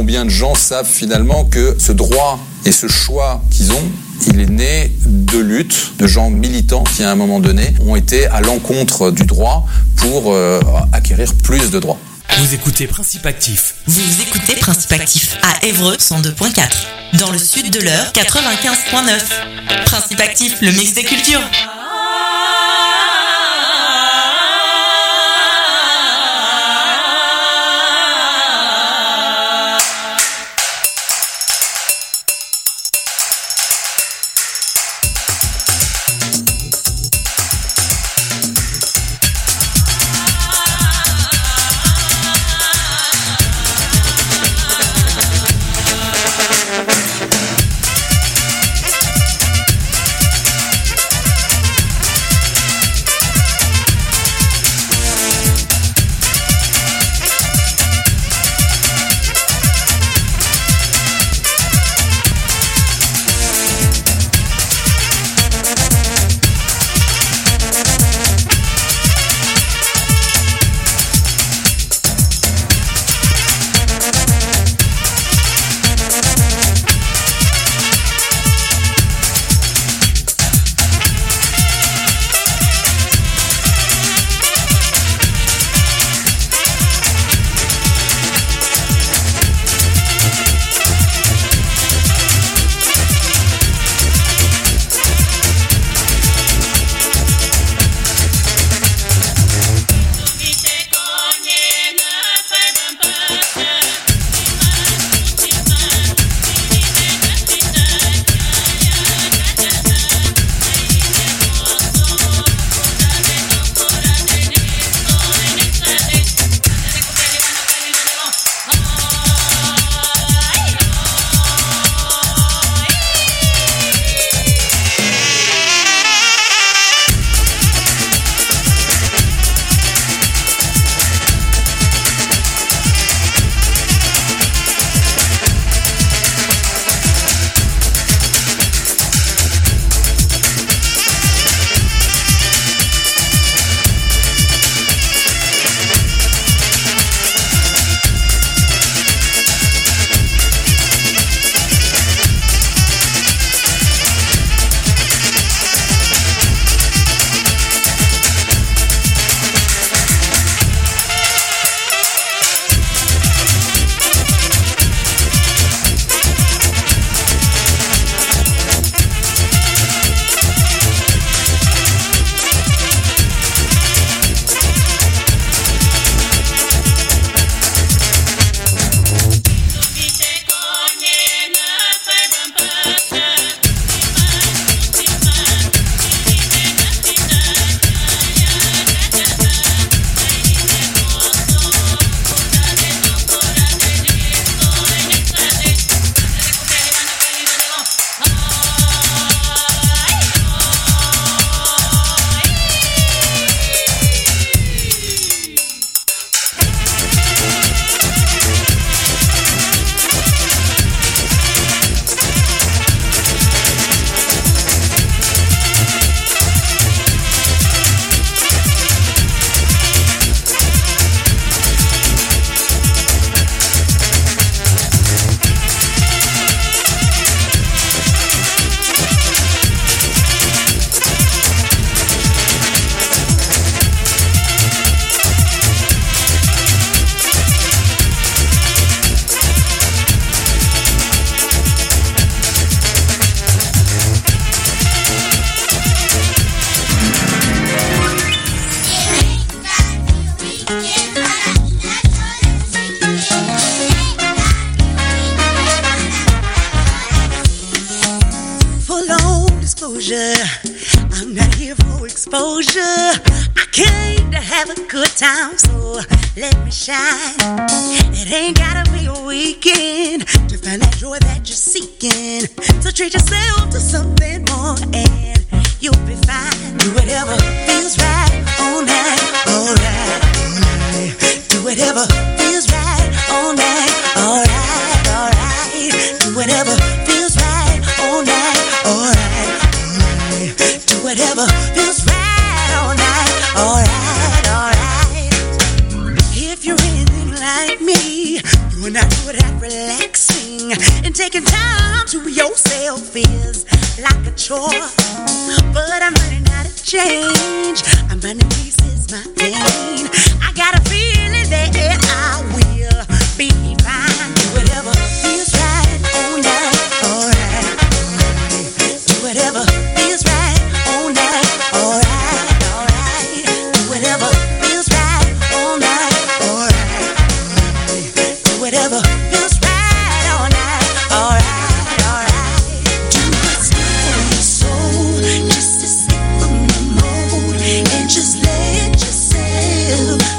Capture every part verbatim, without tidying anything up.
combien de gens savent finalement que ce droit et ce choix qu'ils ont, il est né de luttes de gens militants qui, à un moment donné, ont été à l'encontre du droit pour euh, acquérir plus de droits. Vous écoutez Principe Actif. Vous écoutez Principe Actif à Évreux cent deux virgule quatre. Dans le sud de l'Eure, quatre-vingt-quinze virgule neuf. Principe Actif, le mix des cultures. disclosure. I'm not here for exposure. I came to have a good time, so let me shine. It ain't gotta be a weekend to find that joy that you're seeking. So treat yourself to something more and you'll be fine. Do whatever feels right all night, alright, alright. Do whatever feels right all night, alright, alright. Do whatever feels right all night, alright, alright. Do whatever feels right all night, alright, alright. If you're anything like me, you will not do it after life. relaxing and taking time to yourself is like a chore. But I'm running out of change. I'm running pieces, my pain. I got a feeling that I will be fine. Do whatever feels right, all night, alright. Do whatever feels right, all night, alright, alright. Do whatever feels right, all night, alright. Do whatever feels right, all night, alright, alright. Do what's good for your soul, just escape from the mold and just let yourself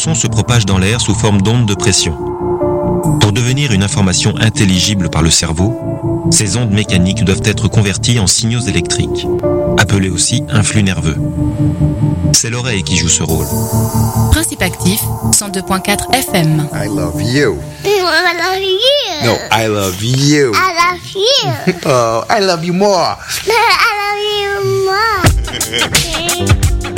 son se propage dans l'air sous forme d'ondes de pression. Pour devenir une information intelligible par le cerveau, ces ondes mécaniques doivent être converties en signaux électriques, appelés aussi influx nerveux. C'est l'oreille qui joue ce rôle. Principe actif, cent deux virgule quatre F M. I love you. I love you. No, I love you. I love you. Oh, I love you more. I love you more.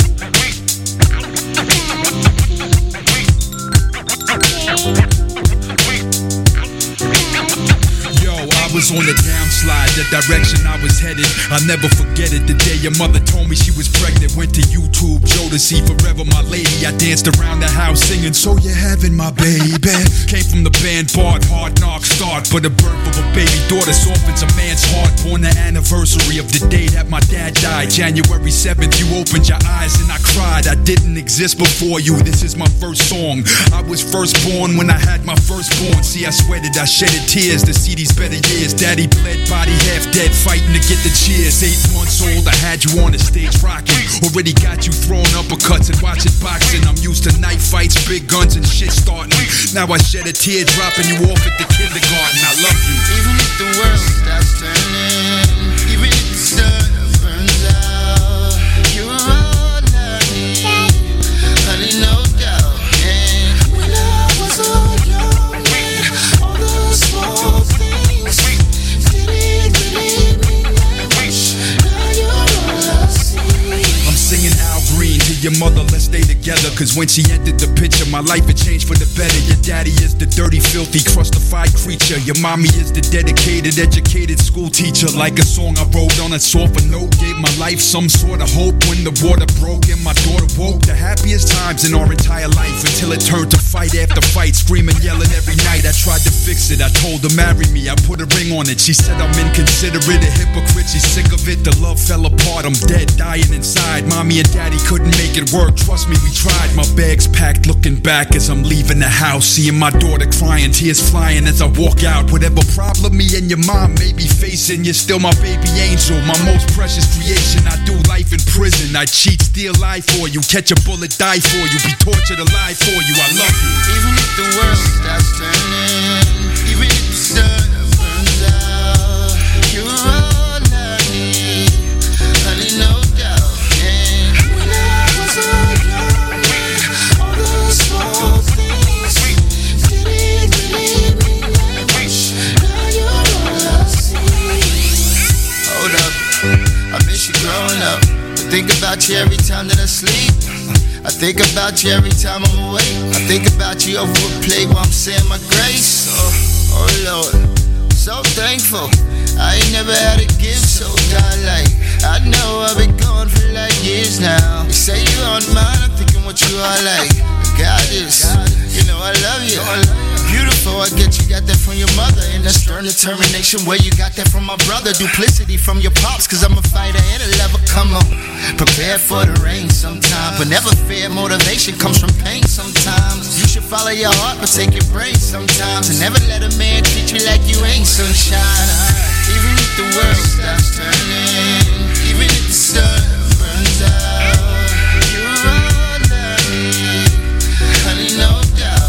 I was on the downslide, the direction I was headed. I'll never forget it, the day your mother told me she was pregnant. Went to YouTube, Jodeci, Forever My Lady. I danced around the house singing, so you're having my baby. Came from the band Bart, Hard Knock Start. For the birth of a baby daughter softens a man's heart. Born the anniversary of the day that my dad died, January seventh, you opened your eyes and I cried. I didn't exist before you, this is my first song. I was first born when I had my firstborn. See, I sweated, I shedded tears to see these better years. Daddy bled, body half dead, fighting to get the cheers. Eight months old, I had you on the stage rocking. Already got you throwing uppercuts and watching boxing. I'm used to knife fights, big guns and shit starting. Now I shed a tear, dropping you off at the kindergarten. I love you. Even if the world stops turning, even if the sun burns out, you're all I need, honey, no doubt. And when I was so young, all the small things. Singing Al Green to your mother, let's stay together. Cause when she entered the picture, my life had changed for the better. Your daddy is the dirty, filthy, crustified creature. Your mommy is the dedicated, educated school teacher. Like a song I wrote on a softer note, gave my life some sort of hope. When the water broke and my daughter woke, the happiest times in our entire life. Until it turned to fight after fight, screaming, yelling every night. I tried to fix it, I told her marry me, I put a ring on it. She said I'm inconsiderate, a hypocrite, she's sick of it. The love fell apart, I'm dead, dying inside. Mommy and daddy couldn't make it work, trust me, we tried. My bags packed, looking back as I'm leaving the house, seeing my daughter crying, tears flying as I walk out. Whatever problem me and your mom may be facing, you're still my baby angel, my most precious creation. I do life in prison, I cheat, steal, lie for you, catch a bullet, die for you, be tortured alive for you. I love you. Even if the world stops turning, even if the sun burns out, you're all I need, honey, no doubt. Growing up, I think about you every time that I sleep. I think about you every time I'm awake. I think about you over a plate while I'm saying my grace. Oh, oh Lord, so thankful. I ain't never had a gift so godlike. I know I've been gone for like years now. You say you aren't mine, I'm thinking what you are like. God is, you know I love you. Beautiful, I get you got that from your mother. And that stern determination, where you got that from my brother. Duplicity from your pops, cause I'm a fighter and a lover. Come on, prepare for the rain sometime, but never fear, motivation comes from pain sometimes. You should follow your heart, but take your brain sometimes. And never let a man treat you like you ain't sunshine. Even if the world stops turning, even if the sun burns out, you're all I need, honey, no doubt.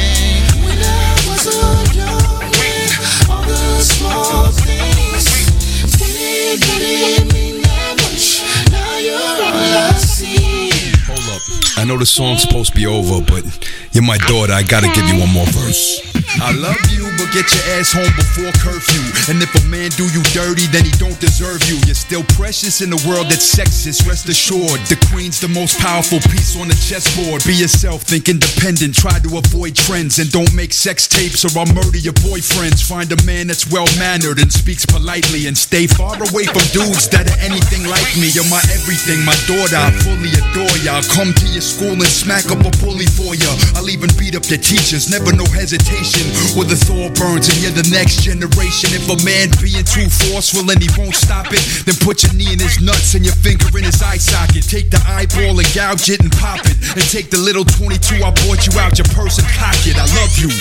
And when I was so young, all the small things didn't, didn't mean that much. Now you're all I see. Hold up, I know the song's supposed to be over, but you're my daughter, I gotta give you one more verse. I love you, but get your ass home before curfew. And if a man do you dirty, then he don't deserve you. You're still precious in a world that's sexist, rest assured. The queen's the most powerful piece on the chessboard. Be yourself, think independent, try to avoid trends. And don't make sex tapes or I'll murder your boyfriends. Find a man that's well-mannered and speaks politely. And stay far away from dudes that are anything like me. You're my everything, my daughter, I fully adore ya. I'll come to your school and smack up a bully for ya. I'll even beat up your teachers, never no hesitation. Where the Thor burns and you're the next generation. If a man being too forceful and he won't stop it, then put your knee in his nuts and your finger in his eye socket. Take the eyeball and gouge it and pop it. And take the little twenty-two I bought you out your purse and cock it. I love you.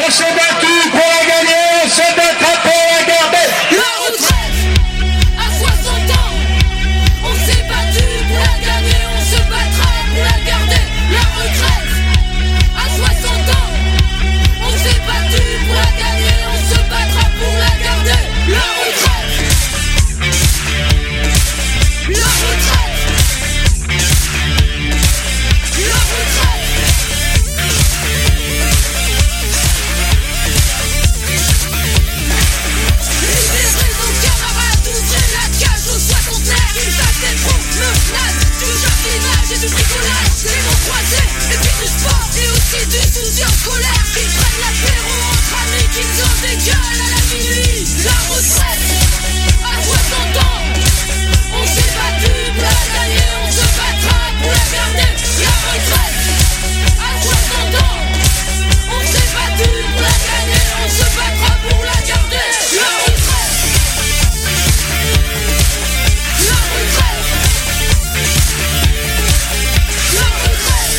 On s'est battu pour la gagner, on se battra pour la garder. La retraite à soixante ans. On s'est battu pour la gagner, on se battra pour la garder. La retraite à soixante ans. On s'est battu pour la gagner, on se battra pour la garder. La retraite. La retraite. La retraite. Libérez nos camarades, ouvrez la cage aux soixantenaires. Ils fassent des promenades, du jardinage et du bricolage. Les mots croisés, et puis du sport et aussi du soutien scolaire. Qu'ils prennent l'apéro entre amis, qu'ils ont des gueules à la minuit. La retraite à soixante ans. On s'est battu pour la gagner, on se battra pour la garder. La retraite à soixante ans. On s'est battu pour la gagner, on se battra pour la garder. La retraite. La retraite. La retraite.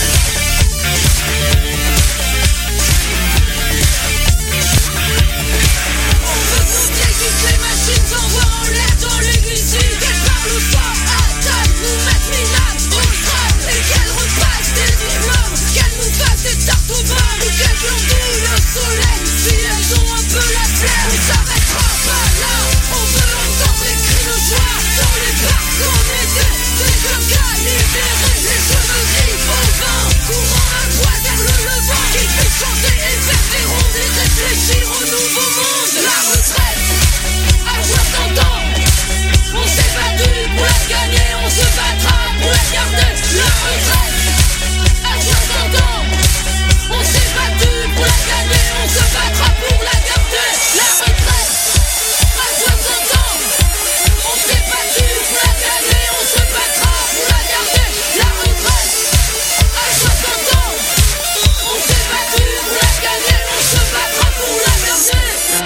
On veut compter toutes les machines s'envoient en l'air dans l'église. Qu'elles parlent au soir à table, nous mettent minables au crâne. Et qu'elles repassent des immeubles, qu'elles nous fassent des tartes au beurre. Ou qu'elles glandouillent le soleil, si elles ont un peu la flemme. On s'arrêtera pas là, on veut entendre les cris de joie. Dans les parcs en été, des jeunes gars libérés. Les cheveux gris au vent, courant à droite vers le levant. Qui fait chanter et faire des rondes et réfléchir au nouveau monde. La retraite à soixante ans. On s'est battu pour la gagner, on se battra pour la garder. La retraite à soixante ans. On s'est battu pour la gagner, on se battra pour la garder. La retraite à soixante ans. On s'est battu pour la gagner, on se battra pour la garder. La retraite à soixante ans. On s'est battu pour la gagner, on se battra pour la garder.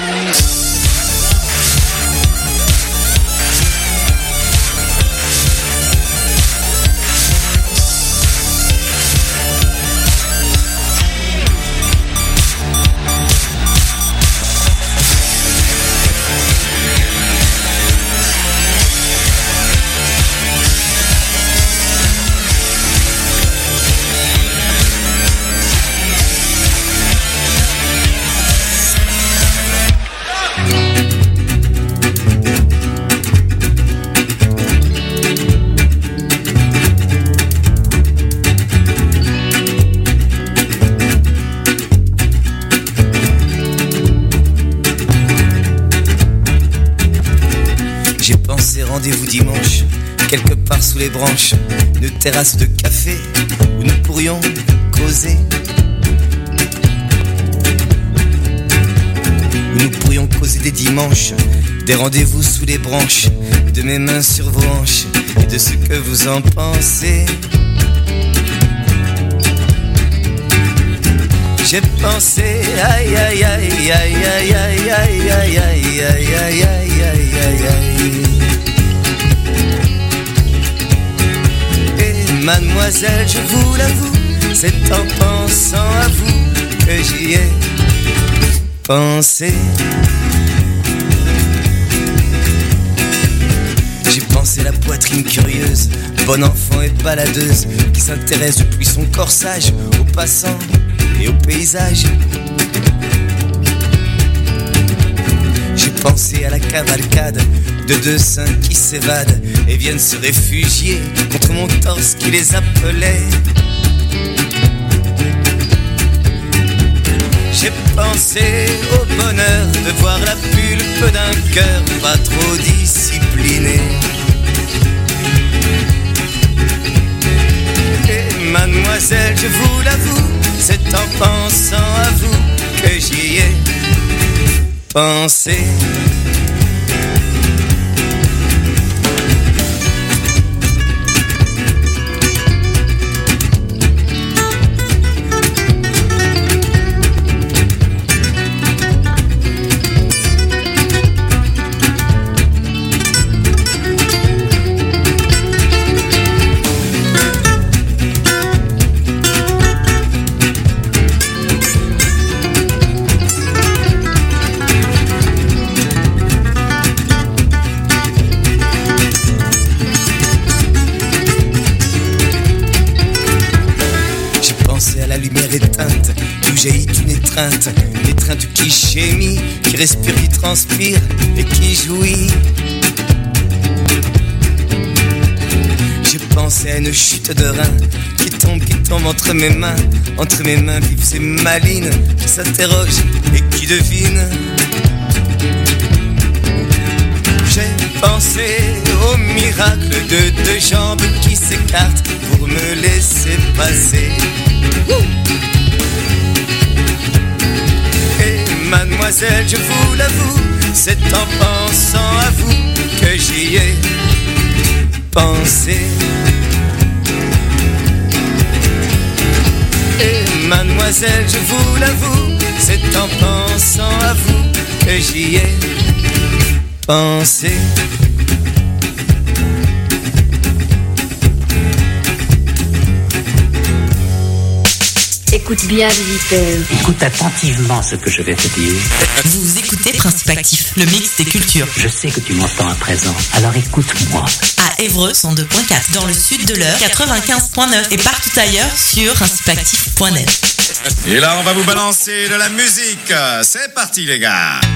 J'ai pensé rendez-vous dimanche, quelque part sous les branches, une terrasse de café où nous pourrions causer. Où nous pourrions causer des dimanches, des rendez-vous sous les branches, de mes mains sur vos hanches et de ce que vous en pensez. J'ai pensé, aïe aïe aïe aïe aïe aïe aïe aïe aïe aïe aïe aïe aïe aïe aïe. Et mademoiselle, je vous l'avoue, c'est en pensant à vous que j'y ai pensé. J'ai pensé la poitrine curieuse, bonne enfant et baladeuse, qui s'intéresse depuis son corsage aux passants et au paysage. J'ai pensé à la cavalcade de deux seins qui s'évadent et viennent se réfugier contre mon torse qui les appelait. J'ai pensé au bonheur de voir la pulpe d'un cœur pas trop discipliné. Et mademoiselle, je vous l'avoue, c'est en pensant à vous que j'y ai pensé. la lumière éteinte, d'où jaillit une étreinte, l'étreinte qui gémit, qui respire, qui transpire et qui jouit. J'ai pensé à une chute de rein qui tombe, qui tombe entre mes mains, entre mes mains vives et malines, qui s'interroge et qui devine. J'ai pensé au miracle de deux jambes qui s'écartent pour me laisser passer. Et mademoiselle, je vous l'avoue, c'est en pensant à vous que j'y ai pensé. Et mademoiselle, je vous l'avoue, c'est en pensant à vous que j'y ai pensé. Écoute bien, visiteur. Écoute attentivement ce que je vais te dire. Vous écoutez Principe Actif, le mix des cultures. Je sais que tu m'entends à présent, alors écoute-moi. À Évreux cent deux point quatre, dans le sud de l'Eure quatre-vingt-quinze point neuf et partout ailleurs sur principe actif point net. Et là, on va vous balancer de la musique. C'est parti, les gars.